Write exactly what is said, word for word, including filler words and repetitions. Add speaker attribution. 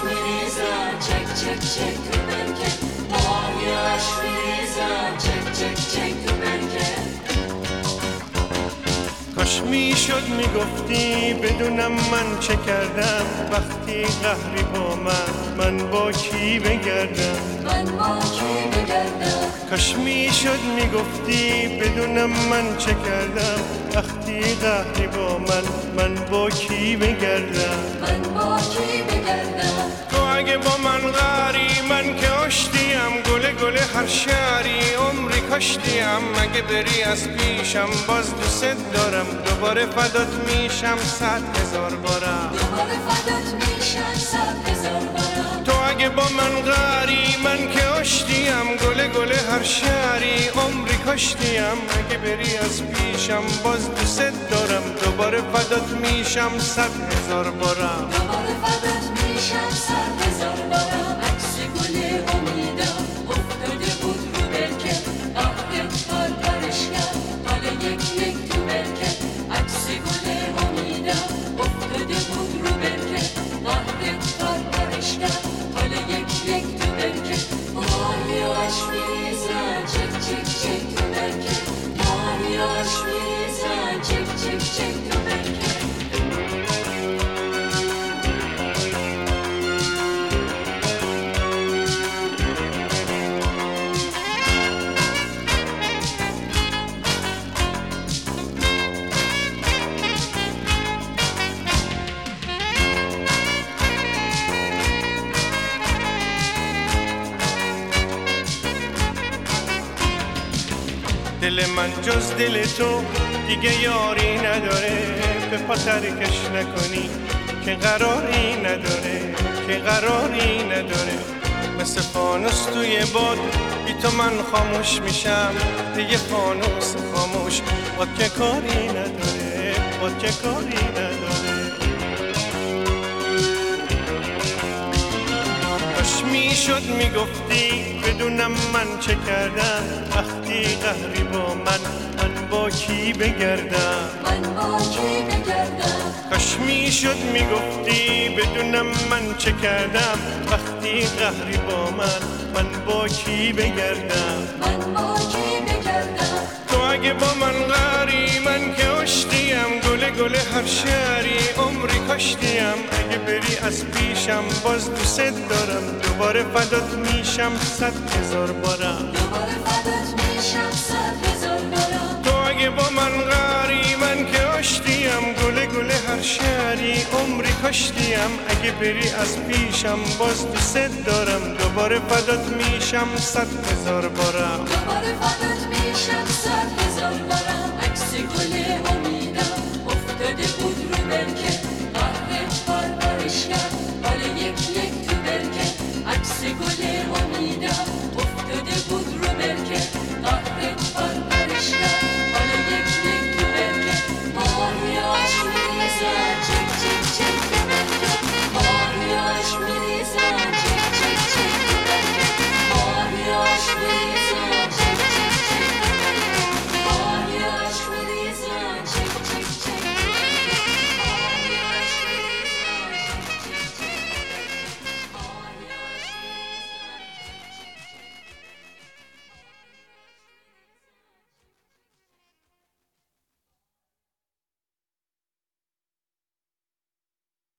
Speaker 1: میریزن چک چک چک تو برکه ماهیاش میریزن چک چک چک تو برکه
Speaker 2: کاش میشد میگفتی بدونم من چه کردم وقتی قهری با من من با کی بگردم
Speaker 1: من با کی بگردم
Speaker 2: کاش میشد میگفتی بدونم من چه کردم وقتی قهری با من من با کی بگردم
Speaker 1: من با کی بگردم
Speaker 2: تو اگه با من قهری من که آشتیم گله گله هر شهری عمری کاشتیم اگه بری از پیشم باز دوست دارم دوباره فدات میشم صد هزار بارم
Speaker 1: دوباره فدات میشم صد هزار بارم
Speaker 2: تو اگه با من قهری من که آشتیم گله گله هر شهری عمری کاشتیم اگه بری از پیشم باز دوست دارم دوباره فدات میشم صد هزار بارم
Speaker 1: دوباره فدات میشم صد هزار بارم عکس گل امیدم افتاده بود رو برکه آخت پار پارش کرد حالا یک یک تو برکه عکس گل امیدم افتاده بود رو برکه آخت پار پارش کرد حالا یک یک تو برکه ماهیاش میریزن چک چک چک تو برکه ماهیاش میریزن چک چک چک تو برکه
Speaker 2: دل من جز دل تو دیگه یاری نداره به پا ترکش نکنی که قراری نداره که قراری نداره مثل فانوس توی باد بی تو من خاموش میشم دیگه فانوس خاموش باد که کاری نداره باد که کاری نداره کاش میشد میگفتی بدونم من چه کردم وقتی قهری با من من با کی بگردم
Speaker 1: من با کی بگردم
Speaker 2: کاش میشد میگفتی بدونم من چه کردم وقتی قهری با من من با کی بگردم
Speaker 1: من با کی بگردم
Speaker 2: تو اگه با من قهری من که آشتیم گله گله هر شهری عمری کاشتیم اگه بری از پیشم باز دوست دارم دوباره فدات میشم صد هزار بارم
Speaker 1: دوباره فدات میشم صد هزار بارم
Speaker 2: تو اگه با من قهری من که آشتیم گله گله هر شهری عمری کاشتیم اگه بری از پیشم باز دوست دارم دوباره فدات میشم صد هزار بارم
Speaker 1: دوباره فدات میشم صد هزار بارم عکس گل امیدم افتاده